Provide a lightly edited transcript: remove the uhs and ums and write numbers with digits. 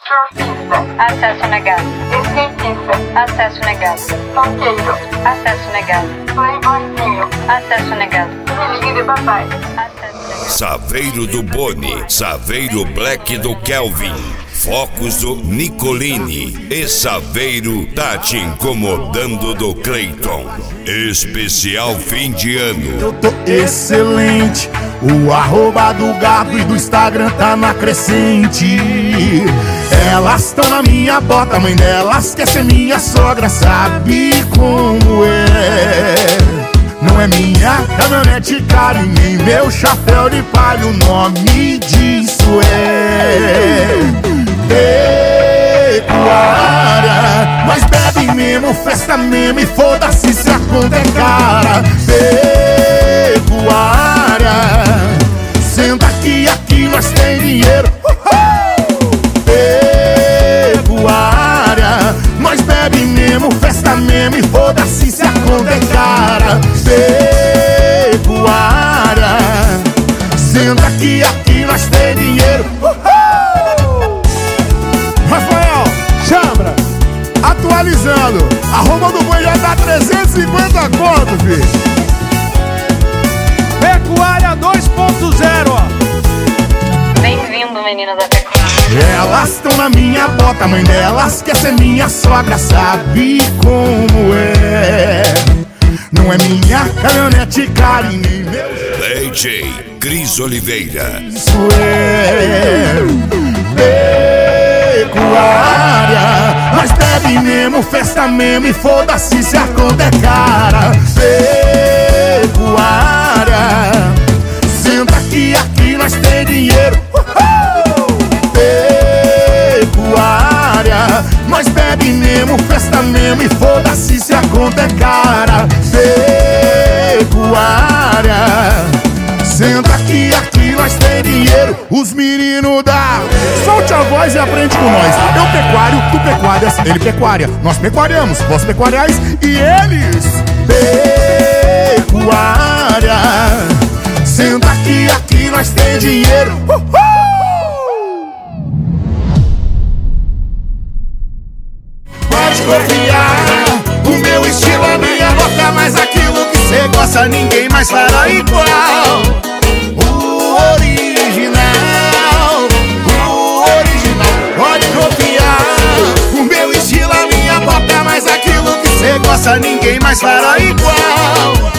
Surfista. Acesso negado. Skatista. Acesso negado. Funkeiro. Acesso negado. Playboyzinho. Acesso negado. Filhinho de papai. Acesso negado. Saveiro do Boni, Saveiro Black do Kelvin, Focus do Nicolini e Saveiro tá te incomodando do Clayton. Especial fim de ano. Eu tô excelente. O arroba do Gato e do Instagram tá na crescente. Elas tão na minha bota, mãe delas quer ser minha sogra, sabe como é? Não é minha caminhonete cara e nem meu chapéu de palha. O nome disso é pecuária. Mas bebe mesmo, festa mesmo e foda-se se a conta é cara. Pecuária. Senta aqui nós tem dinheiro. Pecuária. Nós bebe mesmo, festa mesmo e foda-se se a conta é cara. Pecuária. Senta aqui nós tem dinheiro. Rafael, chambra, atualizando. Arroba do boi já dá 350 conto, filho. Pecuária 2.0, ó. Bem-vindo, menino da pecuária. Elas tão na minha bota, mãe delas quer ser minha sogra, sabe como é? Não é minha caminhonete cara e nem meu. DJ Cris Oliveira. Isso é pecuária. Mas bebe mesmo, festa mesmo e foda-se se a conta é cara. Pecuária. Senta aqui nós tem dinheiro. Pecuária. Nós bebe mesmo, festa mesmo e foda-se se a conta é cara. Pecuária. Senta aqui nós tem dinheiro. Os meninos da solte a voz e aprende com nós. Eu pecuário, tu pecuárias, ele pecuária. Nós pecuariamos, vós pecuariais e eles pecuária. Senta aqui nós tem dinheiro. Pode confiar, o meu estilo, a minha boca, mas aquilo que cê gosta ninguém mais fará igual. O original, pode confiar. O meu estilo, a minha boca, mas aquilo que cê gosta ninguém mais fará igual.